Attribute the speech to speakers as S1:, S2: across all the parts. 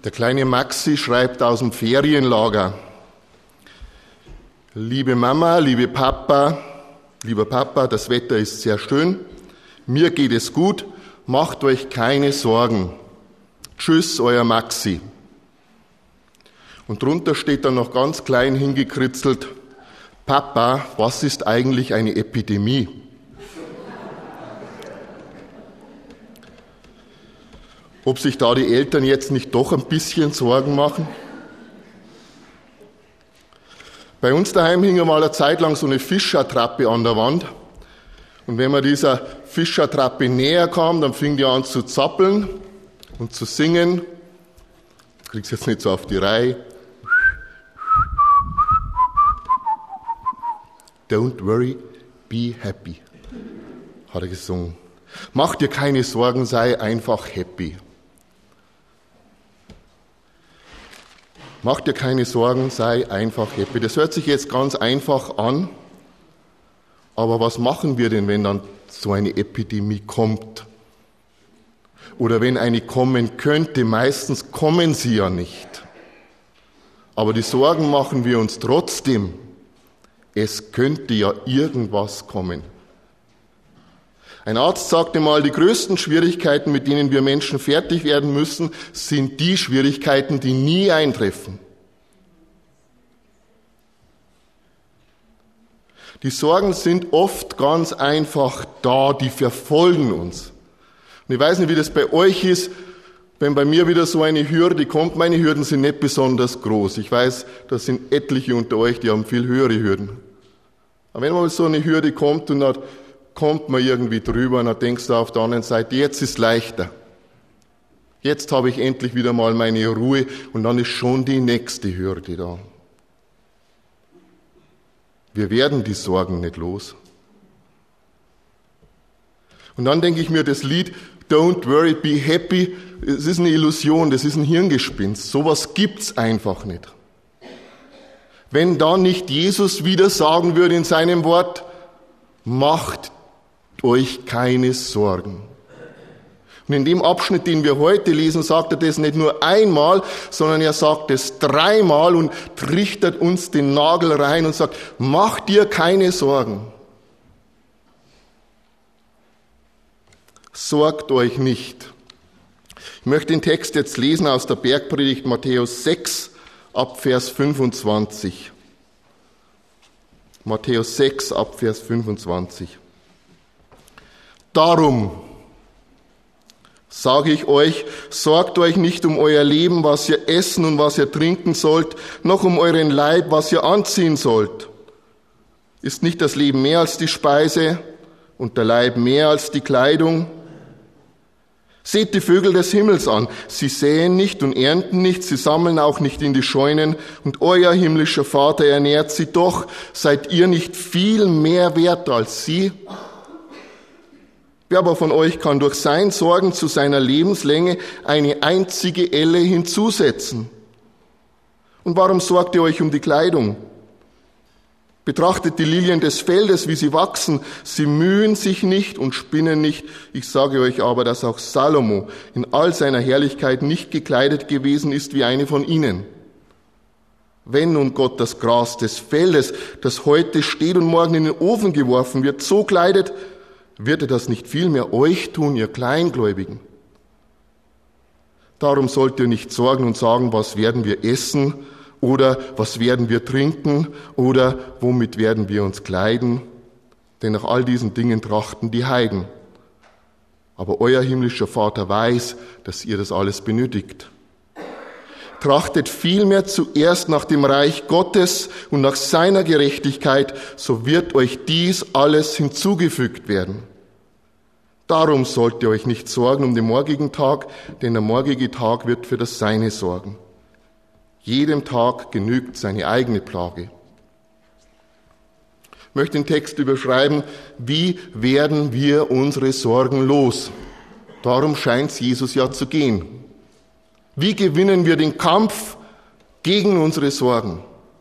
S1: Der kleine Maxi schreibt aus dem Ferienlager: Liebe Mama, lieber Papa, das Wetter ist sehr schön. Mir geht es gut, macht euch keine Sorgen. Tschüss, euer Maxi. Und drunter steht dann noch ganz klein hingekritzelt: Papa, was ist eigentlich eine Epidemie? Ob sich da die Eltern jetzt nicht doch ein bisschen Sorgen machen? Bei uns daheim hing mal eine Zeit lang so eine Fischattrappe an der Wand. Und wenn man dieser Fischattrappe näher kam, dann fing die an zu zappeln und zu singen. Ich krieg's jetzt nicht so auf die Reihe. Don't worry, be happy, hat er gesungen. Mach dir keine Sorgen, sei einfach happy. Mach dir keine Sorgen, sei einfach happy. Das hört sich jetzt ganz einfach an, aber was machen wir denn, wenn dann so eine Epidemie kommt? Oder wenn eine kommen könnte, meistens kommen sie ja nicht. Aber die Sorgen machen wir uns trotzdem. Es könnte ja irgendwas kommen. Ein Arzt sagte mal, die größten Schwierigkeiten, mit denen wir Menschen fertig werden müssen, sind die Schwierigkeiten, die nie eintreffen. Die Sorgen sind oft ganz einfach da, die verfolgen uns. Und ich weiß nicht, wie das bei euch ist, wenn bei mir wieder so eine Hürde kommt. Meine Hürden sind nicht besonders groß. Ich weiß, da sind etliche unter euch, die haben viel höhere Hürden. Aber wenn mal so eine Hürde kommt und dann kommt man irgendwie drüber und dann denkst du auf der anderen Seite, jetzt ist leichter. Jetzt habe ich endlich wieder mal meine Ruhe und dann ist schon die nächste Hürde da. Wir werden die Sorgen nicht los. Und dann denke ich mir, das Lied Don't worry, be happy, es ist eine Illusion, das ist ein Hirngespinst. Sowas gibt's einfach nicht. Wenn da nicht Jesus wieder sagen würde in seinem Wort, macht euch keine Sorgen. Und in dem Abschnitt, den wir heute lesen, sagt er das nicht nur einmal, sondern er sagt es dreimal und trichtert uns den Nagel rein und sagt, mach dir keine Sorgen. Sorgt euch nicht. Ich möchte den Text jetzt lesen aus der Bergpredigt Matthäus 6 ab Vers 25. Matthäus 6 ab Vers 25. Darum sage ich euch, sorgt euch nicht um euer Leben, was ihr essen und was ihr trinken sollt, noch um euren Leib, was ihr anziehen sollt. Ist nicht das Leben mehr als die Speise und der Leib mehr als die Kleidung? Seht die Vögel des Himmels an. Sie säen nicht und ernten nicht, sie sammeln auch nicht in die Scheunen, und euer himmlischer Vater ernährt sie doch. Seid ihr nicht viel mehr wert als sie? Wer aber von euch kann durch sein Sorgen zu seiner Lebenslänge eine einzige Elle hinzusetzen? Und warum sorgt ihr euch um die Kleidung? Betrachtet die Lilien des Feldes, wie sie wachsen. Sie mühen sich nicht und spinnen nicht. Ich sage euch aber, dass auch Salomo in all seiner Herrlichkeit nicht gekleidet gewesen ist wie eine von ihnen. Wenn nun Gott das Gras des Feldes, das heute steht und morgen in den Ofen geworfen wird, so kleidet, wird er das nicht vielmehr euch tun, ihr Kleingläubigen? Darum sollt ihr nicht sorgen und sagen, was werden wir essen oder was werden wir trinken oder womit werden wir uns kleiden? Denn nach all diesen Dingen trachten die Heiden. Aber euer himmlischer Vater weiß, dass ihr das alles benötigt. Trachtet vielmehr zuerst nach dem Reich Gottes und nach seiner Gerechtigkeit, so wird euch dies alles hinzugefügt werden. Darum sollt ihr euch nicht sorgen um den morgigen Tag, denn der morgige Tag wird für das Seine sorgen. Jedem Tag genügt seine eigene Plage. Ich möchte den Text überschreiben, wie werden wir unsere Sorgen los? Darum scheint es Jesus ja zu gehen. Wie gewinnen wir den Kampf gegen unsere Sorgen?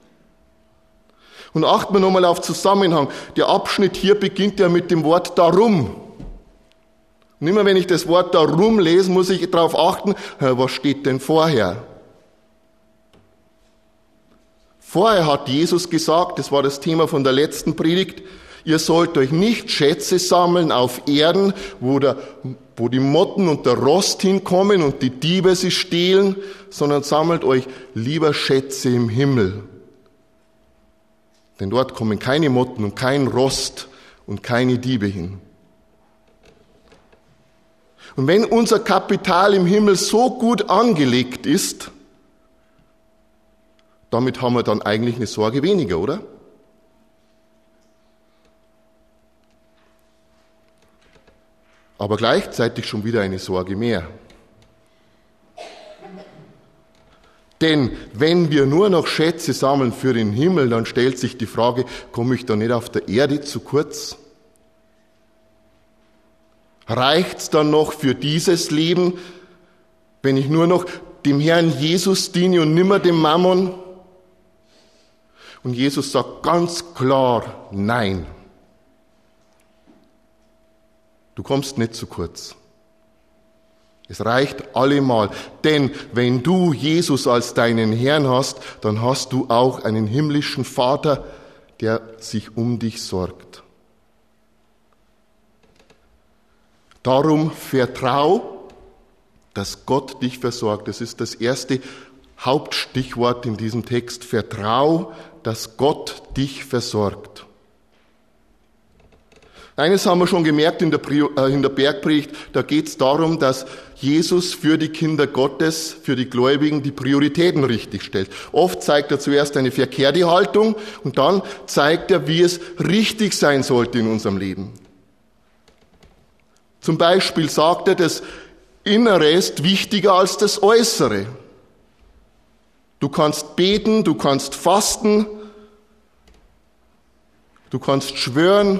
S1: Und achten wir nochmal auf Zusammenhang. Der Abschnitt hier beginnt ja mit dem Wort darum. Und immer wenn ich das Wort darum lese, muss ich darauf achten, was steht denn vorher? Vorher hat Jesus gesagt, das war das Thema von der letzten Predigt, ihr sollt euch nicht Schätze sammeln auf Erden, wo die Motten und der Rost hinkommen und die Diebe sie stehlen, sondern sammelt euch lieber Schätze im Himmel. Denn dort kommen keine Motten und kein Rost und keine Diebe hin. Und wenn unser Kapital im Himmel so gut angelegt ist, damit haben wir dann eigentlich eine Sorge weniger, oder? Aber gleichzeitig schon wieder eine Sorge mehr. Denn wenn wir nur noch Schätze sammeln für den Himmel, dann stellt sich die Frage, komme ich da nicht auf der Erde zu kurz? Reicht's dann noch für dieses Leben, wenn ich nur noch dem Herrn Jesus diene und nimmer dem Mammon? Und Jesus sagt ganz klar, nein. Du kommst nicht zu kurz. Es reicht allemal. Denn wenn du Jesus als deinen Herrn hast, dann hast du auch einen himmlischen Vater, der sich um dich sorgt. Darum vertrau, dass Gott dich versorgt. Das ist das erste Hauptstichwort in diesem Text. Vertrau, dass Gott dich versorgt. Eines haben wir schon gemerkt in der Bergpredigt, da geht es darum, dass Jesus für die Kinder Gottes, für die Gläubigen, die Prioritäten richtig stellt. Oft zeigt er zuerst eine verkehrte Haltung und dann zeigt er, wie es richtig sein sollte in unserem Leben. Zum Beispiel sagt er, das Innere ist wichtiger als das Äußere. Du kannst beten, du kannst fasten, du kannst schwören,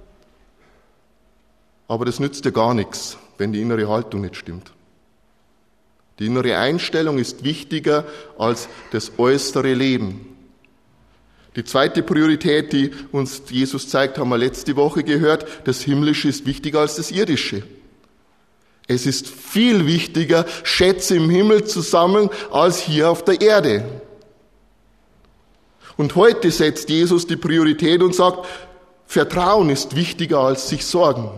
S1: aber das nützt dir gar nichts, wenn die innere Haltung nicht stimmt. Die innere Einstellung ist wichtiger als das äußere Leben. Die zweite Priorität, die uns Jesus zeigt, haben wir letzte Woche gehört, das Himmlische ist wichtiger als das Irdische. Es ist viel wichtiger, Schätze im Himmel zu sammeln, als hier auf der Erde. Und heute setzt Jesus die Priorität und sagt, Vertrauen ist wichtiger als sich sorgen.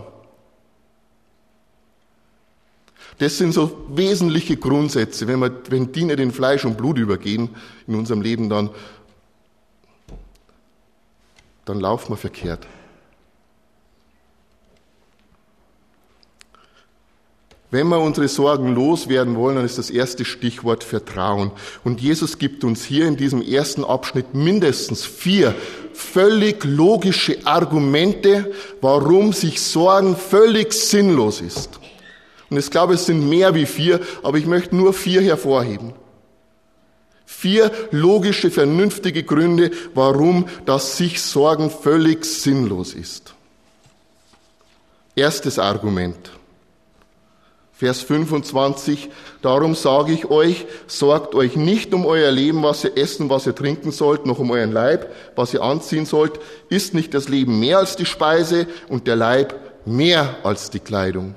S1: Das sind so wesentliche Grundsätze. Wenn die nicht in Fleisch und Blut übergehen in unserem Leben, dann laufen wir verkehrt. Wenn wir unsere Sorgen loswerden wollen, dann ist das erste Stichwort Vertrauen. Und Jesus gibt uns hier in diesem ersten Abschnitt mindestens 4 völlig logische Argumente, warum sich Sorgen völlig sinnlos ist. Und ich glaube, es sind mehr wie 4, aber ich möchte nur 4 hervorheben. 4 logische, vernünftige Gründe, warum das sich Sorgen völlig sinnlos ist. Erstes Argument. Vers 25. Darum sage ich euch, sorgt euch nicht um euer Leben, was ihr essen, was ihr trinken sollt, noch um euren Leib, was ihr anziehen sollt. Ist nicht das Leben mehr als die Speise und der Leib mehr als die Kleidung?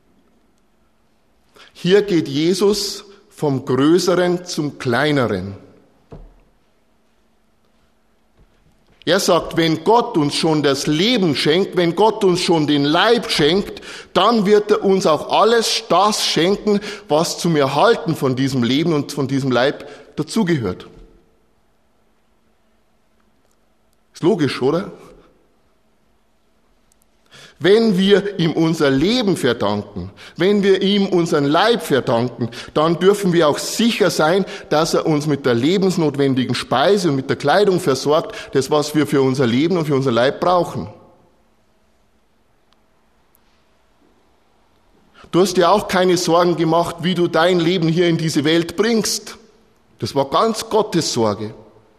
S1: Hier geht Jesus vom Größeren zum Kleineren. Er sagt, wenn Gott uns schon das Leben schenkt, wenn Gott uns schon den Leib schenkt, dann wird er uns auch alles das schenken, was zum Erhalten von diesem Leben und von diesem Leib dazugehört. Ist logisch, oder? Wenn wir ihm unser Leben verdanken, wenn wir ihm unseren Leib verdanken, dann dürfen wir auch sicher sein, dass er uns mit der lebensnotwendigen Speise und mit der Kleidung versorgt, das, was wir für unser Leben und für unser Leib brauchen. Du hast dir auch keine Sorgen gemacht, wie du dein Leben hier in diese Welt bringst. Das war ganz Gottes Sorge.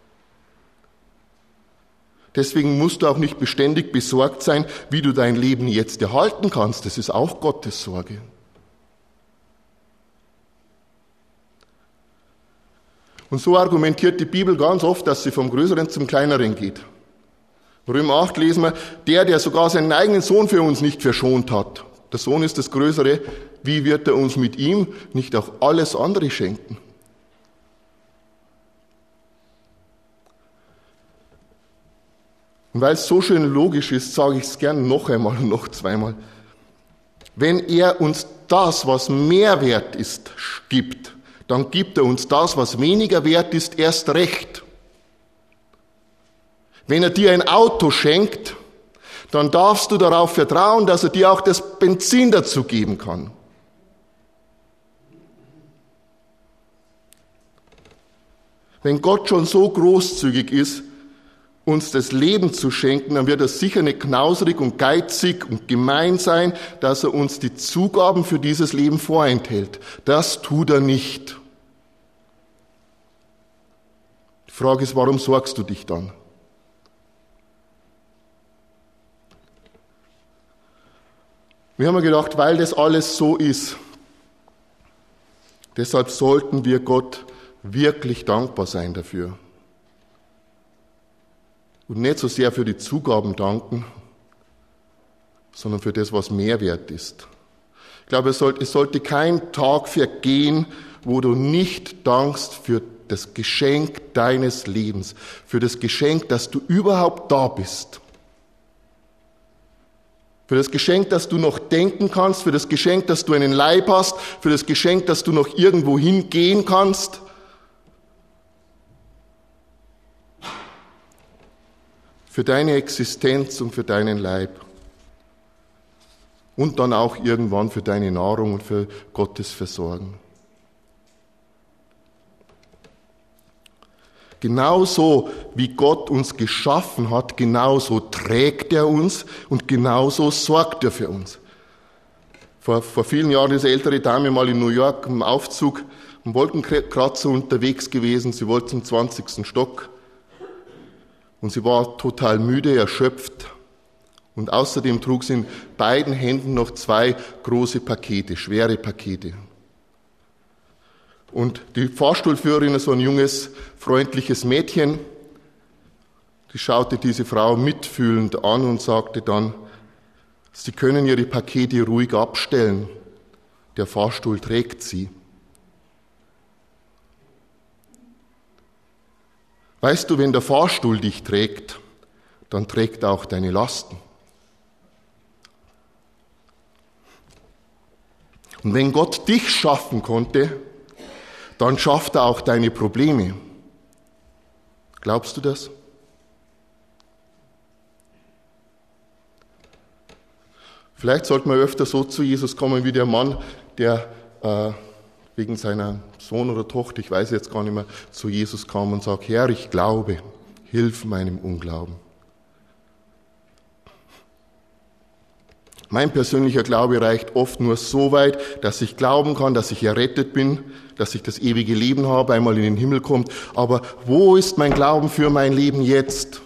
S1: Deswegen musst du auch nicht beständig besorgt sein, wie du dein Leben jetzt erhalten kannst. Das ist auch Gottes Sorge. Und so argumentiert die Bibel ganz oft, dass sie vom Größeren zum Kleineren geht. Römer 8 lesen wir, der sogar seinen eigenen Sohn für uns nicht verschont hat. Der Sohn ist das Größere. Wie wird er uns mit ihm nicht auch alles andere schenken? Und weil es so schön logisch ist, sage ich es gern noch einmal und noch zweimal. Wenn er uns das, was mehr wert ist, gibt, dann gibt er uns das, was weniger wert ist, erst recht. Wenn er dir ein Auto schenkt, dann darfst du darauf vertrauen, dass er dir auch das Benzin dazu geben kann. Wenn Gott schon so großzügig ist, uns das Leben zu schenken, dann wird er sicher nicht knausrig und geizig und gemein sein, dass er uns die Zugaben für dieses Leben vorenthält. Das tut er nicht. Die Frage ist, warum sorgst du dich dann? Wir haben gedacht, weil das alles so ist, deshalb sollten wir Gott wirklich dankbar sein dafür. Und nicht so sehr für die Zugaben danken, sondern für das, was Mehrwert ist. Ich glaube, es sollte kein Tag vergehen, wo du nicht dankst für das Geschenk deines Lebens, für das Geschenk, dass du überhaupt da bist. Für das Geschenk, dass du noch denken kannst, für das Geschenk, dass du einen Leib hast, für das Geschenk, dass du noch irgendwo hingehen kannst. Für deine Existenz und für deinen Leib. Und dann auch irgendwann für deine Nahrung und für Gottes Versorgen. Genauso wie Gott uns geschaffen hat, genauso trägt er uns und genauso sorgt er für uns. Vor vielen Jahren ist eine ältere Dame mal in New York im Aufzug am Wolkenkratzer unterwegs gewesen. Sie wollte zum 20. Stock und sie war total müde, erschöpft. Und außerdem trug sie in beiden Händen noch 2 große Pakete, schwere Pakete. Und die Fahrstuhlführerin, so ein junges, freundliches Mädchen, die schaute diese Frau mitfühlend an und sagte dann, Sie können Ihre Pakete ruhig abstellen, der Fahrstuhl trägt sie. Weißt du, wenn der Fahrstuhl dich trägt, dann trägt er auch deine Lasten. Und wenn Gott dich schaffen konnte, dann schafft er auch deine Probleme. Glaubst du das? Vielleicht sollte man öfter so zu Jesus kommen wie der Mann, der wegen seiner Sohn oder Tochter, ich weiß jetzt gar nicht mehr, zu Jesus kam und sagt, Herr, ich glaube, hilf meinem Unglauben. Mein persönlicher Glaube reicht oft nur so weit, dass ich glauben kann, dass ich errettet bin, dass ich das ewige Leben habe, einmal in den Himmel kommt. Aber wo ist mein Glauben für mein Leben jetzt?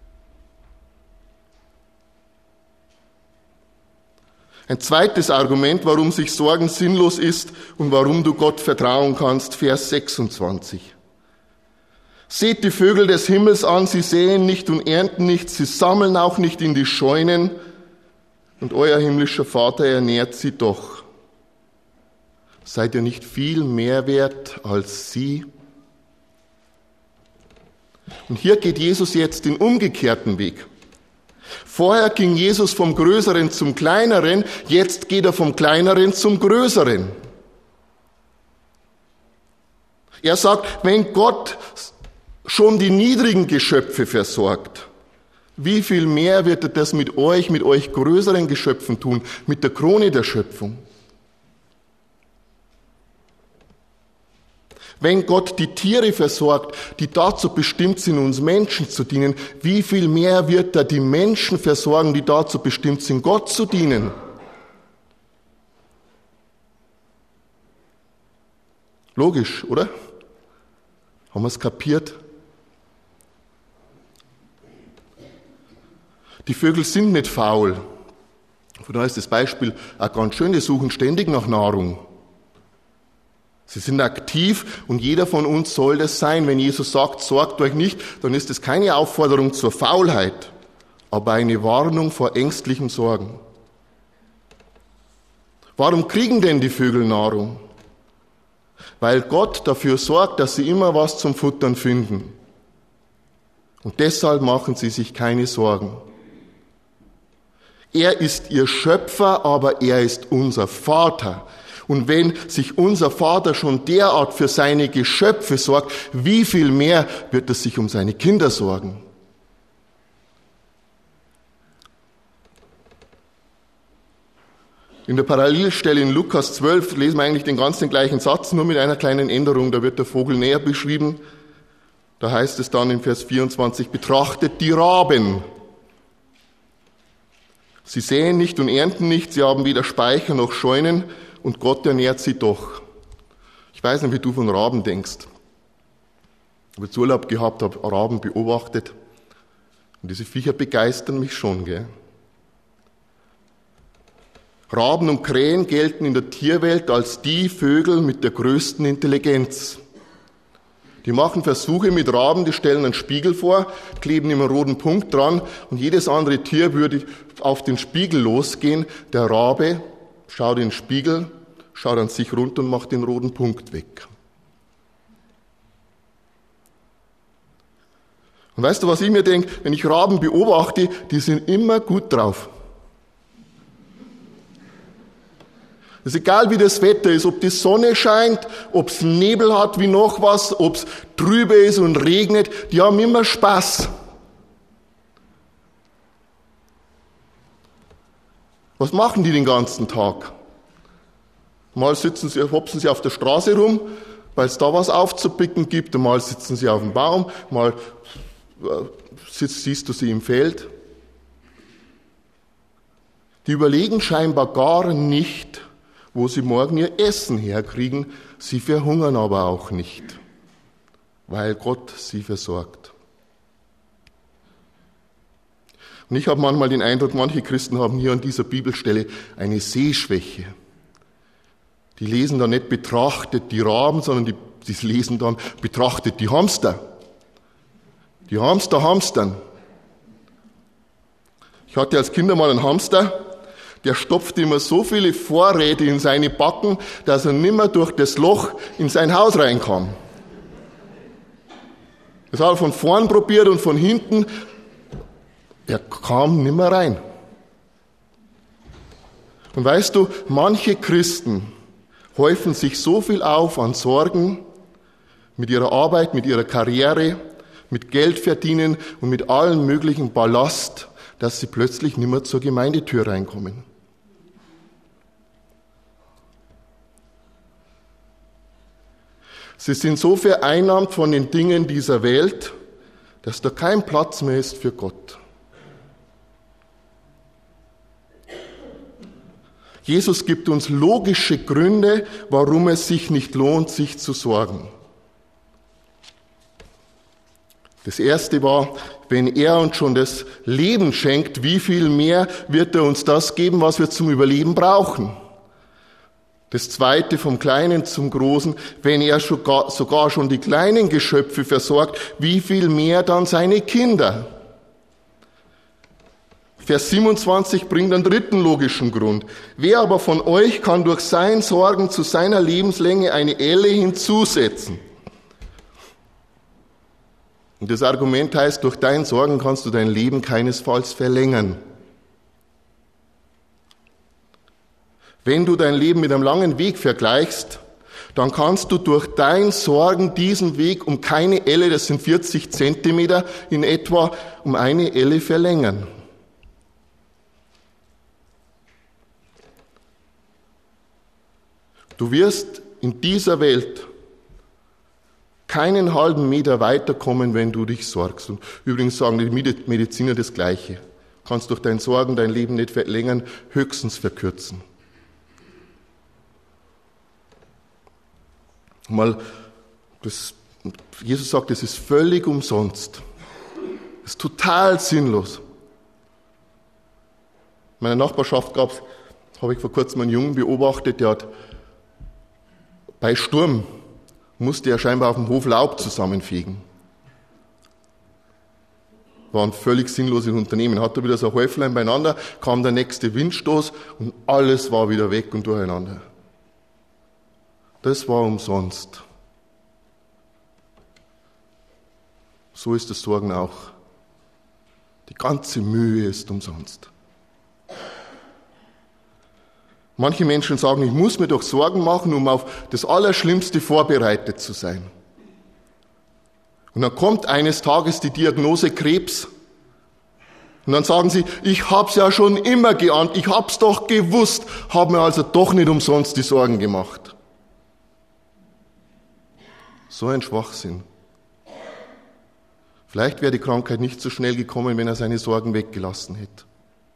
S1: Ein zweites Argument, warum sich Sorgen sinnlos ist und warum du Gott vertrauen kannst, Vers 26. Seht die Vögel des Himmels an, sie säen nicht und ernten nicht, sie sammeln auch nicht in die Scheunen, und euer himmlischer Vater ernährt sie doch. Seid ihr nicht viel mehr wert als sie? Und hier geht Jesus jetzt den umgekehrten Weg. Vorher ging Jesus vom Größeren zum Kleineren, jetzt geht er vom Kleineren zum Größeren. Er sagt, wenn Gott schon die niedrigen Geschöpfe versorgt, wie viel mehr wird er das mit euch größeren Geschöpfen tun, mit der Krone der Schöpfung? Wenn Gott die Tiere versorgt, die dazu bestimmt sind, uns Menschen zu dienen, wie viel mehr wird er die Menschen versorgen, die dazu bestimmt sind, Gott zu dienen? Logisch, oder? Haben wir es kapiert? Die Vögel sind nicht faul. Von daher ist das Beispiel auch ganz schön, die suchen ständig nach Nahrung. Sie sind aktiv und jeder von uns soll das sein. Wenn Jesus sagt, sorgt euch nicht, dann ist das keine Aufforderung zur Faulheit, aber eine Warnung vor ängstlichen Sorgen. Warum kriegen denn die Vögel Nahrung? Weil Gott dafür sorgt, dass sie immer was zum Futtern finden. Und deshalb machen sie sich keine Sorgen. Er ist ihr Schöpfer, aber er ist unser Vater. Und wenn sich unser Vater schon derart für seine Geschöpfe sorgt, wie viel mehr wird er sich um seine Kinder sorgen? In der Parallelstelle in Lukas 12 lesen wir eigentlich den ganzen gleichen Satz, nur mit einer kleinen Änderung. Da wird der Vogel näher beschrieben. Da heißt es dann in Vers 24, betrachtet die Raben. Sie säen nicht und ernten nicht, sie haben weder Speicher noch Scheunen und Gott ernährt sie doch. Ich weiß nicht, wie du von Raben denkst. Ich habe jetzt Urlaub gehabt, habe Raben beobachtet und diese Viecher begeistern mich schon, gell? Raben und Krähen gelten in der Tierwelt als die Vögel mit der größten Intelligenz. Die machen Versuche mit Raben, die stellen einen Spiegel vor, kleben ihm einen roten Punkt dran und jedes andere Tier würde auf den Spiegel losgehen. Der Rabe schaut in den Spiegel, schaut an sich runter und macht den roten Punkt weg. Und weißt du, was ich mir denke? Wenn ich Raben beobachte, die sind immer gut drauf. Es ist egal, wie das Wetter ist, ob die Sonne scheint, ob es Nebel hat wie noch was, ob es trübe ist und regnet, die haben immer Spaß. Was machen die den ganzen Tag? Mal hopsen sie auf der Straße rum, weil es da was aufzupicken gibt, und mal sitzen sie auf dem Baum, mal siehst du sie im Feld. Die überlegen scheinbar gar nicht, wo sie morgen ihr Essen herkriegen. Sie verhungern aber auch nicht, weil Gott sie versorgt. Und ich habe manchmal den Eindruck, manche Christen haben hier an dieser Bibelstelle eine Sehschwäche. Die lesen dann nicht betrachtet die Raben, sondern die lesen dann betrachtet die Hamster. Die Hamster hamstern. Ich hatte als Kind mal einen Hamster, der stopfte immer so viele Vorräte in seine Backen, dass er nimmer durch das Loch in sein Haus reinkam. Das hat er von vorn probiert und von hinten. Er kam nimmer rein. Und weißt du, manche Christen häufen sich so viel auf an Sorgen mit ihrer Arbeit, mit ihrer Karriere, mit Geld verdienen und mit allen möglichen Ballast, dass sie plötzlich nimmer zur Gemeindetür reinkommen. Sie sind so vereinnahmt von den Dingen dieser Welt, dass da kein Platz mehr ist für Gott. Jesus gibt uns logische Gründe, warum es sich nicht lohnt, sich zu sorgen. Das erste war, wenn er uns schon das Leben schenkt, wie viel mehr wird er uns das geben, was wir zum Überleben brauchen? Das zweite, vom Kleinen zum Großen, wenn er sogar schon die kleinen Geschöpfe versorgt, wie viel mehr dann seine Kinder? Vers 27 bringt einen dritten logischen Grund. Wer aber von euch kann durch sein Sorgen zu seiner Lebenslänge eine Elle hinzusetzen? Und das Argument heißt, durch dein Sorgen kannst du dein Leben keinesfalls verlängern. Wenn du dein Leben mit einem langen Weg vergleichst, dann kannst du durch dein Sorgen diesen Weg um keine Elle, das sind 40 Zentimeter in etwa, um eine Elle verlängern. Du wirst in dieser Welt keinen halben Meter weiterkommen, wenn du dich sorgst. Und übrigens sagen die Mediziner das Gleiche. Du kannst durch dein Sorgen dein Leben nicht verlängern, höchstens verkürzen. Jesus sagt, es ist völlig umsonst. Es ist total sinnlos. In meiner Nachbarschaft habe ich vor kurzem einen Jungen beobachtet, der hat bei Sturm musste er scheinbar auf dem Hof Laub zusammenfegen. War ein völlig sinnloses Unternehmen. Hat er wieder so ein Häuflein beieinander, kam der nächste Windstoß und alles war wieder weg und durcheinander. Das war umsonst. So ist das Sorgen auch. Die ganze Mühe ist umsonst. Manche Menschen sagen, ich muss mir doch Sorgen machen, um auf das Allerschlimmste vorbereitet zu sein. Und dann kommt eines Tages die Diagnose Krebs. Und dann sagen sie, ich hab's ja schon immer geahnt, ich hab's doch gewusst, hab mir also doch nicht umsonst die Sorgen gemacht. So ein Schwachsinn. Vielleicht wäre die Krankheit nicht so schnell gekommen, wenn er seine Sorgen weggelassen hätte.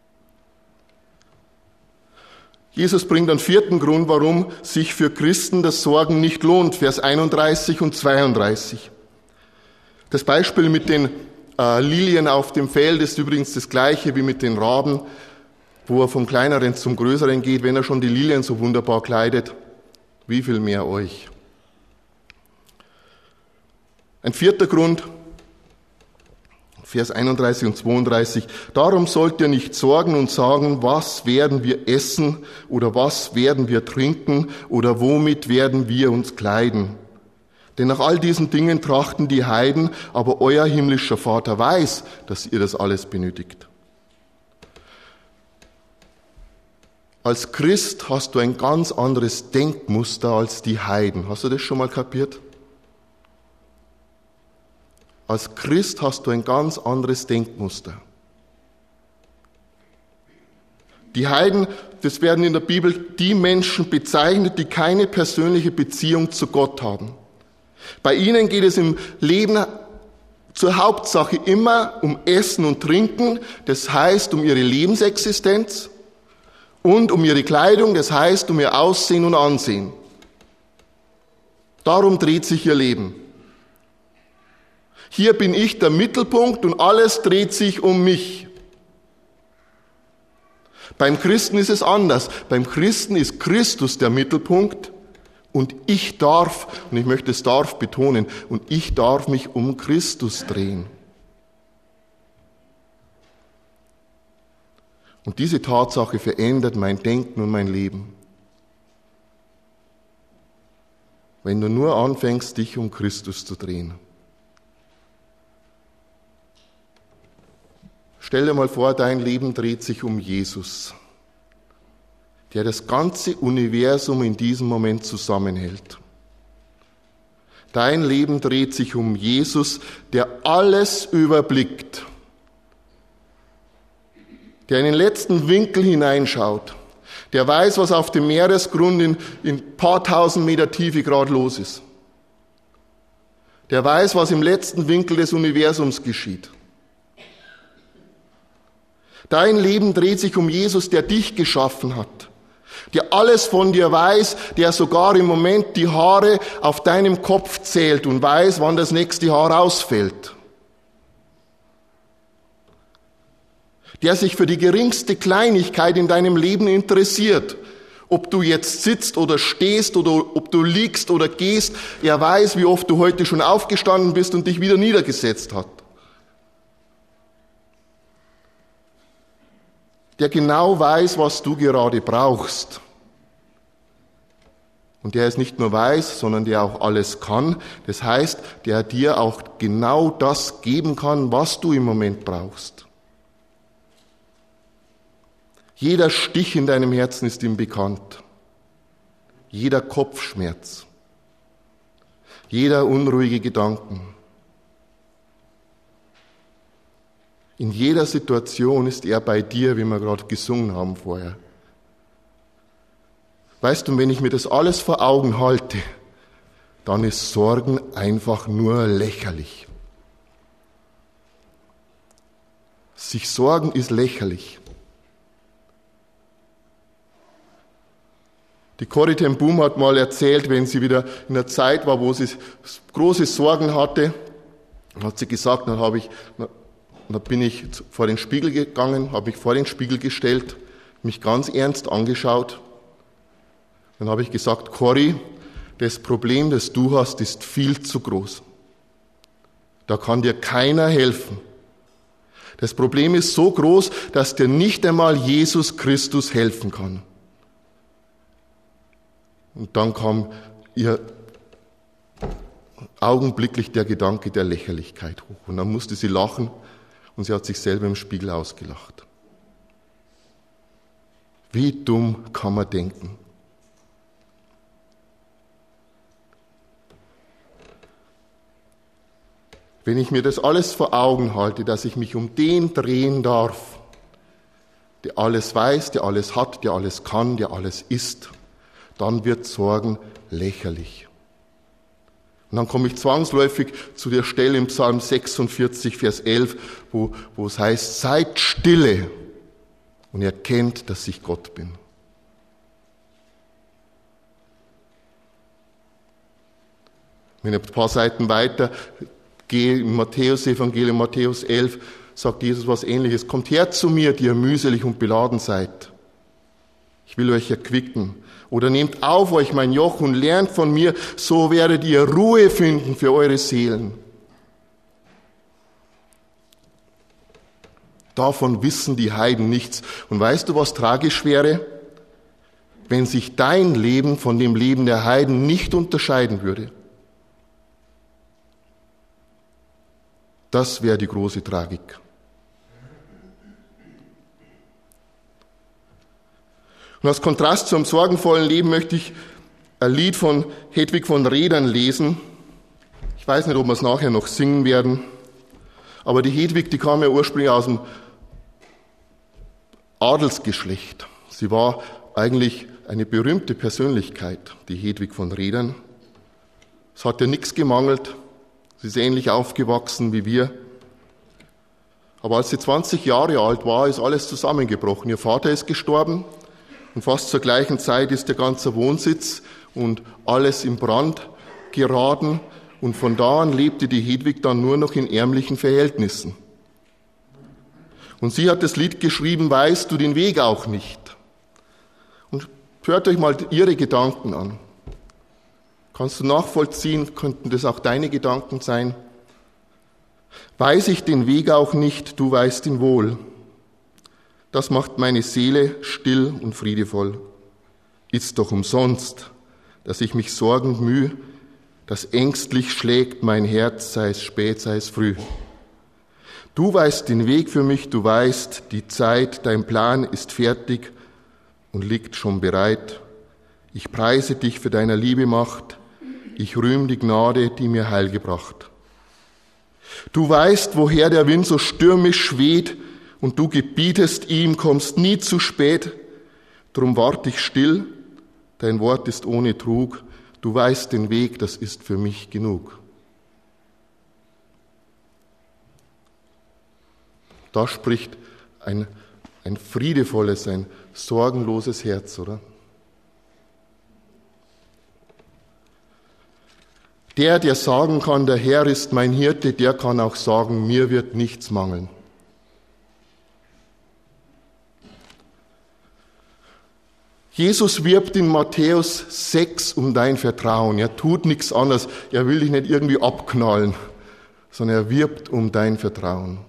S1: Jesus bringt einen vierten Grund, warum sich für Christen das Sorgen nicht lohnt, Vers 31 und 32. Das Beispiel mit den Lilien auf dem Feld ist übrigens das gleiche wie mit den Raben, wo er vom Kleineren zum Größeren geht. Wenn er schon die Lilien so wunderbar kleidet, wie viel mehr euch? Ein vierter Grund, Vers 31 und 32. Darum sollt ihr nicht sorgen und sagen, was werden wir essen oder was werden wir trinken oder womit werden wir uns kleiden? Denn nach all diesen Dingen trachten die Heiden, aber euer himmlischer Vater weiß, dass ihr das alles benötigt. Als Christ hast du ein ganz anderes Denkmuster als die Heiden. Hast du das schon mal kapiert? Als Christ hast du ein ganz anderes Denkmuster. Die Heiden, das werden in der Bibel die Menschen bezeichnet, die keine persönliche Beziehung zu Gott haben. Bei ihnen geht es im Leben zur Hauptsache immer um Essen und Trinken, das heißt um ihre Lebensexistenz, und um ihre Kleidung, das heißt um ihr Aussehen und Ansehen. Darum dreht sich ihr Leben. Hier bin ich der Mittelpunkt und alles dreht sich um mich. Beim Christen ist es anders. Beim Christen ist Christus der Mittelpunkt und ich darf, und ich möchte es darf betonen, und ich darf mich um Christus drehen. Und diese Tatsache verändert mein Denken und mein Leben. Wenn du nur anfängst, dich um Christus zu drehen. Stell dir mal vor, dein Leben dreht sich um Jesus, der das ganze Universum in diesem Moment zusammenhält. Dein Leben dreht sich um Jesus, der alles überblickt, der in den letzten Winkel hineinschaut, der weiß, was auf dem Meeresgrund in ein paar tausend Meter Tiefe gerade los ist, der weiß, was im letzten Winkel des Universums geschieht. Dein Leben dreht sich um Jesus, der dich geschaffen hat, der alles von dir weiß, der sogar im Moment die Haare auf deinem Kopf zählt und weiß, wann das nächste Haar ausfällt. Der sich für die geringste Kleinigkeit in deinem Leben interessiert. Ob du jetzt sitzt oder stehst oder ob du liegst oder gehst, er weiß, wie oft du heute schon aufgestanden bist und dich wieder niedergesetzt hast. Der genau weiß, was du gerade brauchst. Und der es nicht nur weiß, sondern der auch alles kann. Das heißt, der dir auch genau das geben kann, was du im Moment brauchst. Jeder Stich in deinem Herzen ist ihm bekannt. Jeder Kopfschmerz. Jeder unruhige Gedanken. In jeder Situation ist er bei dir, wie wir gerade gesungen haben vorher. Weißt du, wenn ich mir das alles vor Augen halte, dann ist Sorgen einfach nur lächerlich. Sich sorgen ist lächerlich. Die Corrie ten Boom hat mal erzählt, wenn sie wieder in einer Zeit war, wo sie große Sorgen hatte, hat sie gesagt, dann bin ich vor den Spiegel gegangen, habe mich vor den Spiegel gestellt, mich ganz ernst angeschaut. Dann habe ich gesagt, Corrie, das Problem, das du hast, ist viel zu groß. Da kann dir keiner helfen. Das Problem ist so groß, dass dir nicht einmal Jesus Christus helfen kann. Und dann kam ihr augenblicklich der Gedanke der Lächerlichkeit hoch. Und dann musste sie lachen und sie hat sich selber im Spiegel ausgelacht. Wie dumm kann man denken? Wenn ich mir das alles vor Augen halte, dass ich mich um den drehen darf, der alles weiß, der alles hat, der alles kann, der alles ist, dann wird Sorgen lächerlich. Und dann komme ich zwangsläufig zu der Stelle im Psalm 46, Vers 11, wo es heißt, seid stille und erkennt, dass ich Gott bin. Wenn ich ein paar Seiten weiter gehe, im Matthäus-Evangelium, Matthäus 11, sagt Jesus was Ähnliches. Kommt her zu mir, die ihr mühselig und beladen seid. Ich will euch erquicken. Oder nehmt auf euch mein Joch und lernt von mir, so werdet ihr Ruhe finden für eure Seelen. Davon wissen die Heiden nichts. Und weißt du, was tragisch wäre? Wenn sich dein Leben von dem Leben der Heiden nicht unterscheiden würde. Das wäre die große Tragik. Und als Kontrast zum sorgenvollen Leben möchte ich ein Lied von Hedwig von Redern lesen. Ich weiß nicht, ob wir es nachher noch singen werden. Aber die Hedwig, die kam ja ursprünglich aus dem Adelsgeschlecht. Sie war eigentlich eine berühmte Persönlichkeit, die Hedwig von Redern. Es hat ihr nichts gemangelt. Sie ist ähnlich aufgewachsen wie wir. Aber als sie 20 Jahre alt war, ist alles zusammengebrochen. Ihr Vater ist gestorben und fast zur gleichen Zeit ist der ganze Wohnsitz und alles in Brand geraten. Und von da an lebte die Hedwig dann nur noch in ärmlichen Verhältnissen. Und sie hat das Lied geschrieben, weißt du den Weg auch nicht. Und hört euch mal ihre Gedanken an. Kannst du nachvollziehen, könnten das auch deine Gedanken sein? Weiß ich den Weg auch nicht, du weißt ihn wohl. Das macht meine Seele still und friedevoll. Ist doch umsonst, dass ich mich sorgend mühe, dass ängstlich schlägt mein Herz, sei es spät, sei es früh. Du weißt den Weg für mich, du weißt die Zeit, dein Plan ist fertig und liegt schon bereit. Ich preise dich für deiner Liebe Macht, ich rühm die Gnade, die mir Heil gebracht. Du weißt, woher der Wind so stürmisch weht, und du gebietest ihm, kommst nie zu spät. Drum wart ich still, dein Wort ist ohne Trug. Du weißt den Weg, das ist für mich genug. Da spricht ein friedevolles, ein sorgenloses Herz, oder? Der sagen kann, der Herr ist mein Hirte, der kann auch sagen, mir wird nichts mangeln. Jesus wirbt in Matthäus 6 um dein Vertrauen. Er tut nichts anderes. Er will dich nicht irgendwie abknallen, sondern er wirbt um dein Vertrauen.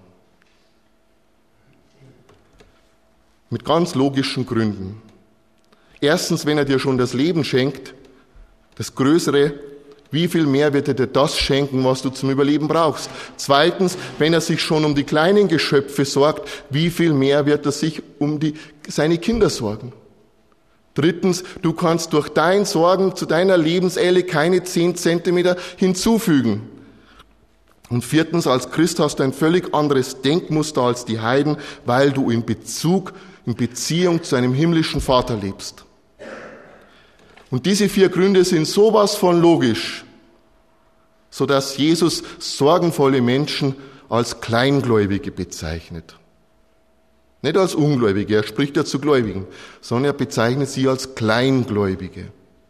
S1: Mit ganz logischen Gründen. Erstens, wenn er dir schon das Leben schenkt, das Größere, wie viel mehr wird er dir das schenken, was du zum Überleben brauchst? Zweitens, wenn er sich schon um die kleinen Geschöpfe sorgt, wie viel mehr wird er sich um seine Kinder sorgen? Drittens, du kannst durch dein Sorgen zu deiner Lebenselle keine 10 Zentimeter hinzufügen. Und viertens, als Christ hast du ein völlig anderes Denkmuster als die Heiden, weil du in Beziehung zu einem himmlischen Vater lebst. Und diese 4 Gründe sind sowas von logisch, sodass Jesus sorgenvolle Menschen als Kleingläubige bezeichnet. Nicht als Ungläubige, er spricht ja zu Gläubigen, sondern er bezeichnet sie als Kleingläubige.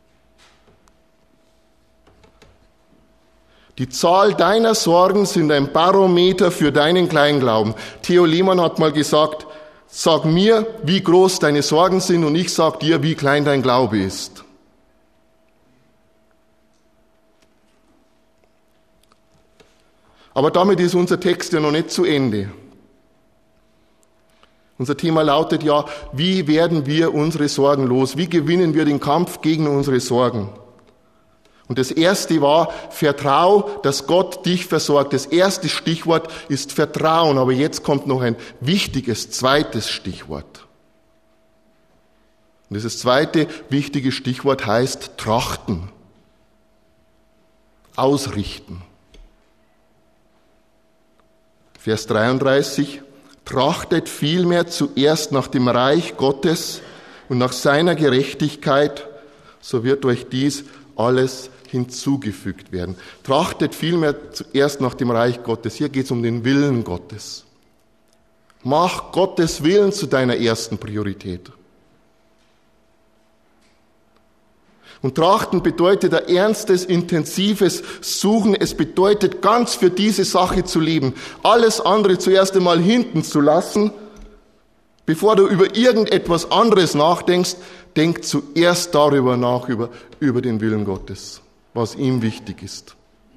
S1: Die Zahl deiner Sorgen sind ein Barometer für deinen Kleinglauben. Theo Lehmann hat mal gesagt, sag mir, wie groß deine Sorgen sind und ich sag dir, wie klein dein Glaube ist. Aber damit ist unser Text ja noch nicht zu Ende. Unser Thema lautet ja, wie werden wir unsere Sorgen los? Wie gewinnen wir den Kampf gegen unsere Sorgen? Und das erste war, vertrau, dass Gott dich versorgt. Das erste Stichwort ist Vertrauen, aber jetzt kommt noch ein wichtiges zweites Stichwort. Und dieses zweite wichtige Stichwort heißt trachten, ausrichten. Vers 33, trachtet vielmehr zuerst nach dem Reich Gottes und nach seiner Gerechtigkeit, so wird euch dies alles hinzugefügt werden. Trachtet vielmehr zuerst nach dem Reich Gottes. Hier geht es um den Willen Gottes. Mach Gottes Willen zu deiner ersten Priorität. Und trachten bedeutet ein ernstes, intensives Suchen. Es bedeutet, ganz für diese Sache zu leben. Alles andere zuerst einmal hinten zu lassen. Bevor du über irgendetwas anderes nachdenkst, denk zuerst darüber nach, über den Willen Gottes, was ihm wichtig ist.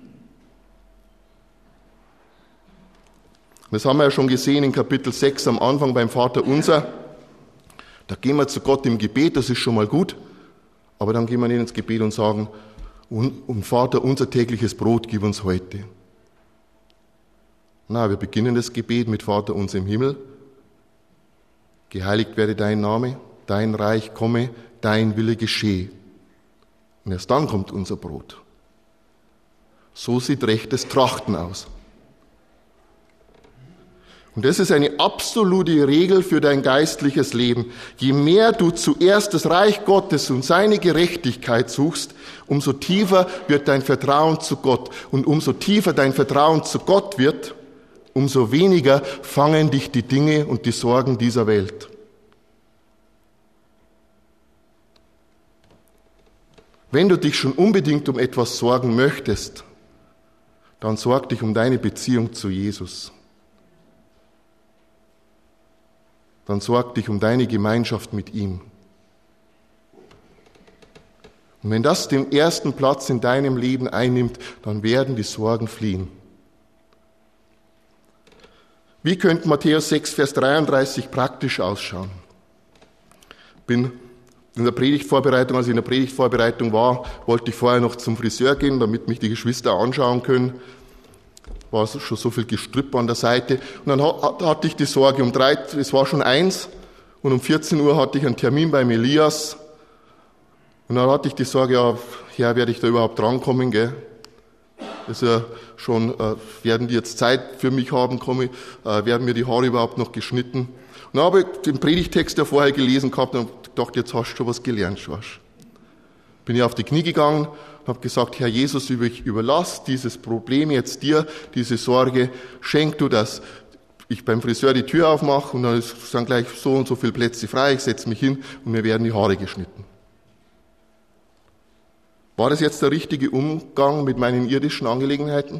S1: Das haben wir ja schon gesehen in Kapitel 6 am Anfang beim Vater Unser. Da gehen wir zu Gott im Gebet, das ist schon mal gut. Aber dann gehen wir nicht ins Gebet und sagen, und Vater, unser tägliches Brot gib uns heute. Na, wir beginnen das Gebet mit Vater unser im Himmel. Geheiligt werde dein Name, dein Reich komme, dein Wille geschehe. Und erst dann kommt unser Brot. So sieht rechtes Trachten aus. Und das ist eine absolute Regel für dein geistliches Leben. Je mehr du zuerst das Reich Gottes und seine Gerechtigkeit suchst, umso tiefer wird dein Vertrauen zu Gott. Und umso tiefer dein Vertrauen zu Gott wird, umso weniger fangen dich die Dinge und die Sorgen dieser Welt. Wenn du dich schon unbedingt um etwas sorgen möchtest, dann sorg dich um deine Beziehung zu Jesus. Dann sorg dich um deine Gemeinschaft mit ihm. Und wenn das den ersten Platz in deinem Leben einnimmt, dann werden die Sorgen fliehen. Wie könnte Matthäus 6, Vers 33 praktisch ausschauen? Bin in der Predigtvorbereitung, als ich in der Predigtvorbereitung war, wollte ich vorher noch zum Friseur gehen, damit mich die Geschwister anschauen können. War schon so viel Gestrüpp an der Seite. Und dann hatte ich die Sorge, es war schon 1 und um 14 Uhr hatte ich einen Termin beim Elias. Und dann hatte ich die Sorge, ja, Herr, werde ich da überhaupt drankommen, gell? Das ist ja schon, werden die jetzt Zeit für mich haben, werden mir die Haare überhaupt noch geschnitten? Und dann habe ich den Predigtext ja vorher gelesen gehabt und gedacht, jetzt hast du schon was gelernt, Schorsch. Bin ich auf die Knie gegangen, habe gesagt, Herr Jesus, ich überlasse dieses Problem jetzt dir, diese Sorge, schenk du, dass ich beim Friseur die Tür aufmache und dann sind gleich so und so viele Plätze frei, ich setze mich hin und mir werden die Haare geschnitten. War das jetzt der richtige Umgang mit meinen irdischen Angelegenheiten?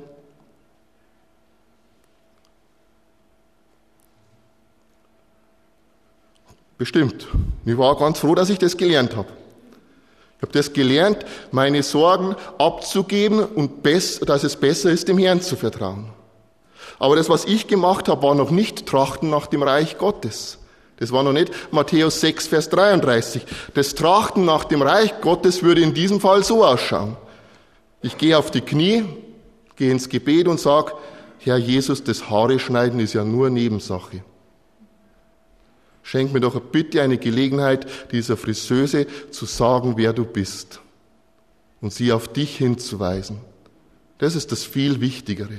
S1: Bestimmt. Ich war ganz froh, dass ich das gelernt habe. Ich habe das gelernt, meine Sorgen abzugeben und dass es besser ist, dem Herrn zu vertrauen. Aber das, was ich gemacht habe, war noch nicht Trachten nach dem Reich Gottes. Das war noch nicht Matthäus 6, Vers 33. Das Trachten nach dem Reich Gottes würde in diesem Fall so ausschauen. Ich gehe auf die Knie, gehe ins Gebet und sage, Herr Jesus, das Haare schneiden ist ja nur Nebensache. Schenk mir doch bitte eine Gelegenheit, dieser Friseuse zu sagen, wer du bist und sie auf dich hinzuweisen. Das ist das viel Wichtigere.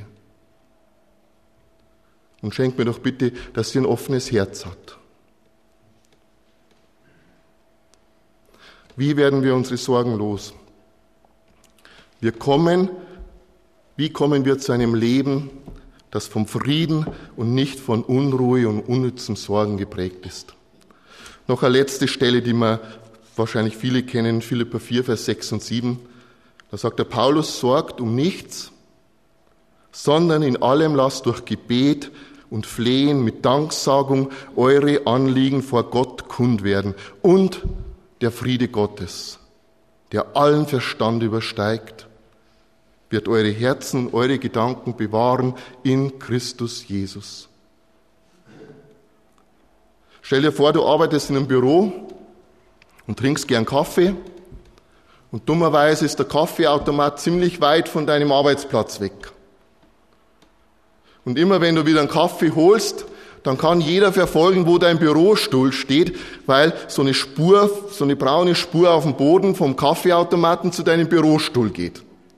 S1: Und schenk mir doch bitte, dass sie ein offenes Herz hat. Wie werden wir unsere Sorgen los? Wie kommen wir zu einem Leben, das vom Frieden und nicht von Unruhe und unnützen Sorgen geprägt ist? Noch eine letzte Stelle, die wir wahrscheinlich viele kennen, Philipper 4, Vers 6 und 7. Da sagt der Paulus, sorgt um nichts, sondern in allem lasst durch Gebet und Flehen mit Danksagung eure Anliegen vor Gott kund werden. Und der Friede Gottes, der allen Verstand übersteigt, wird eure Herzen, eure Gedanken bewahren in Christus Jesus. Stell dir vor, du arbeitest in einem Büro und trinkst gern Kaffee Und dummerweise ist der Kaffeeautomat ziemlich weit von deinem Arbeitsplatz weg. Und immer wenn du wieder einen Kaffee holst, dann kann jeder verfolgen, wo dein Bürostuhl steht, weil so eine braune Spur auf dem Boden vom Kaffeeautomaten zu deinem Bürostuhl geht.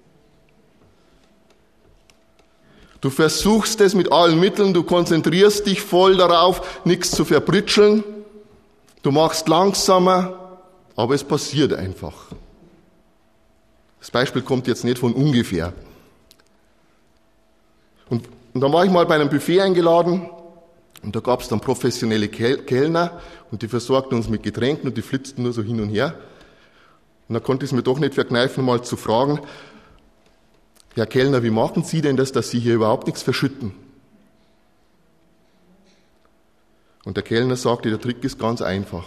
S1: Du versuchst es mit allen Mitteln, du konzentrierst dich voll darauf, nichts zu verbritscheln. Du machst langsamer, aber es passiert einfach. Das Beispiel kommt jetzt nicht von ungefähr. Und dann war ich mal bei einem Buffet eingeladen und da gab es dann professionelle Kellner und die versorgten uns mit Getränken und die flitzten nur so hin und her. Und da konnte ich es mir doch nicht verkneifen, mal zu fragen, Herr Kellner, wie machen Sie denn das, dass Sie hier überhaupt nichts verschütten? Und der Kellner sagte, der Trick ist ganz einfach.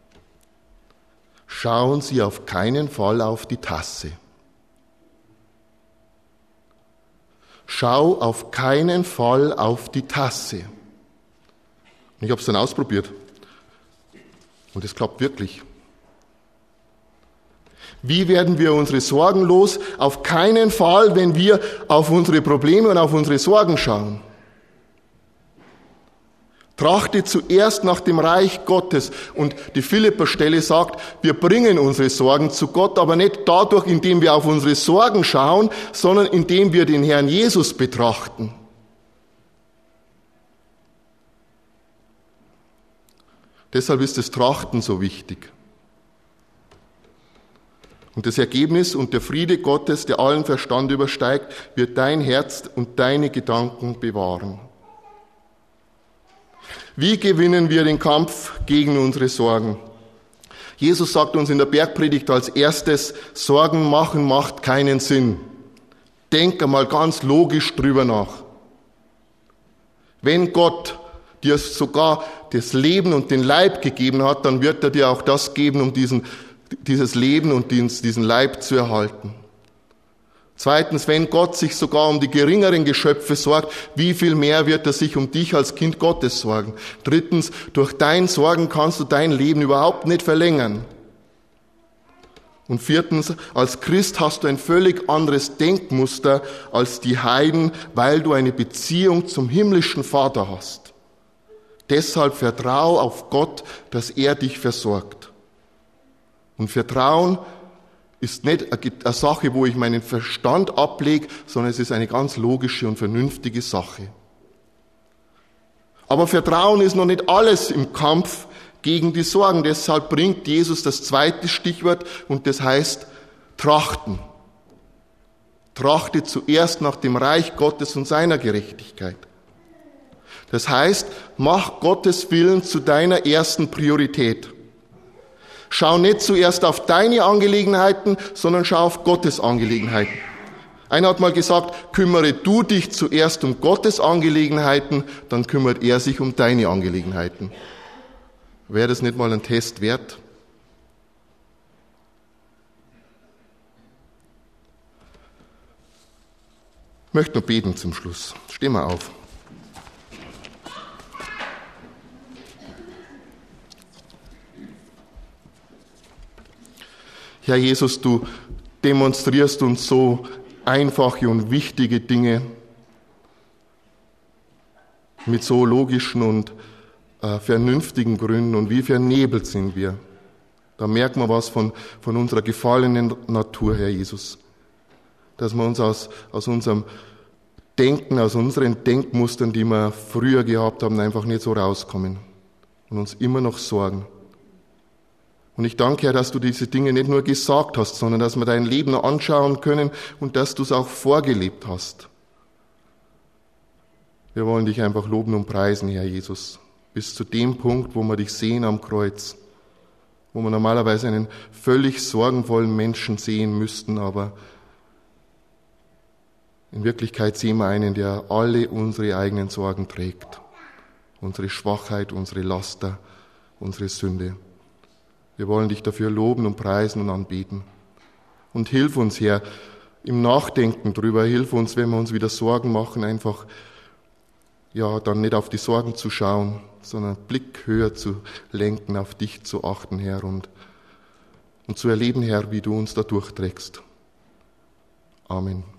S1: Schauen Sie auf keinen Fall auf die Tasse. Schau auf keinen Fall auf die Tasse. Und ich habe es dann ausprobiert. Und es klappt wirklich. Wie werden wir unsere Sorgen los? Auf keinen Fall, wenn wir auf unsere Probleme und auf unsere Sorgen schauen. Trachte zuerst nach dem Reich Gottes. Und die Philipperstelle sagt, wir bringen unsere Sorgen zu Gott, aber nicht dadurch, indem wir auf unsere Sorgen schauen, sondern indem wir den Herrn Jesus betrachten. Deshalb ist das Trachten so wichtig. Und das Ergebnis und der Friede Gottes, der allen Verstand übersteigt, wird dein Herz und deine Gedanken bewahren. Wie gewinnen wir den Kampf gegen unsere Sorgen? Jesus sagt uns in der Bergpredigt als erstes, Sorgen machen macht keinen Sinn. Denk einmal ganz logisch drüber nach. Wenn Gott dir sogar das Leben und den Leib gegeben hat, dann wird er dir auch das geben, um dieses Leben und diesen Leib zu erhalten. Zweitens, wenn Gott sich sogar um die geringeren Geschöpfe sorgt, wie viel mehr wird er sich um dich als Kind Gottes sorgen? Drittens, durch dein Sorgen kannst du dein Leben überhaupt nicht verlängern. Und viertens, als Christ hast du ein völlig anderes Denkmuster als die Heiden, weil du eine Beziehung zum himmlischen Vater hast. Deshalb vertrau auf Gott, dass er dich versorgt. Und Vertrauen ist nicht eine Sache, wo ich meinen Verstand ablege, sondern es ist eine ganz logische und vernünftige Sache. Aber Vertrauen ist noch nicht alles im Kampf gegen die Sorgen. Deshalb bringt Jesus das zweite Stichwort und das heißt Trachten. Trachte zuerst nach dem Reich Gottes und seiner Gerechtigkeit. Das heißt, mach Gottes Willen zu deiner ersten Priorität. Schau nicht zuerst auf deine Angelegenheiten, sondern schau auf Gottes Angelegenheiten. Einer hat mal gesagt, kümmere du dich zuerst um Gottes Angelegenheiten, dann kümmert er sich um deine Angelegenheiten. Wäre das nicht mal ein Test wert? Ich möchte noch beten zum Schluss. Stehen wir auf. Herr Jesus, du demonstrierst uns so einfache und wichtige Dinge mit so logischen und vernünftigen Gründen. Und wie vernebelt sind wir. Da merkt man was von unserer gefallenen Natur, Herr Jesus. Dass wir uns aus unserem Denken, aus unseren Denkmustern, die wir früher gehabt haben, einfach nicht so rauskommen und uns immer noch sorgen. Und ich danke, Herr, dass du diese Dinge nicht nur gesagt hast, sondern dass wir dein Leben noch anschauen können und dass du es auch vorgelebt hast. Wir wollen dich einfach loben und preisen, Herr Jesus, bis zu dem Punkt, wo wir dich sehen am Kreuz, wo wir normalerweise einen völlig sorgenvollen Menschen sehen müssten, aber in Wirklichkeit sehen wir einen, der alle unsere eigenen Sorgen trägt, unsere Schwachheit, unsere Laster, unsere Sünde. Wir wollen dich dafür loben und preisen und anbeten. Und hilf uns, Herr, im Nachdenken drüber, hilf uns, wenn wir uns wieder Sorgen machen, einfach, ja, dann nicht auf die Sorgen zu schauen, sondern Blick höher zu lenken, auf dich zu achten, Herr, und und zu erleben, Herr, wie du uns da durchträgst. Amen.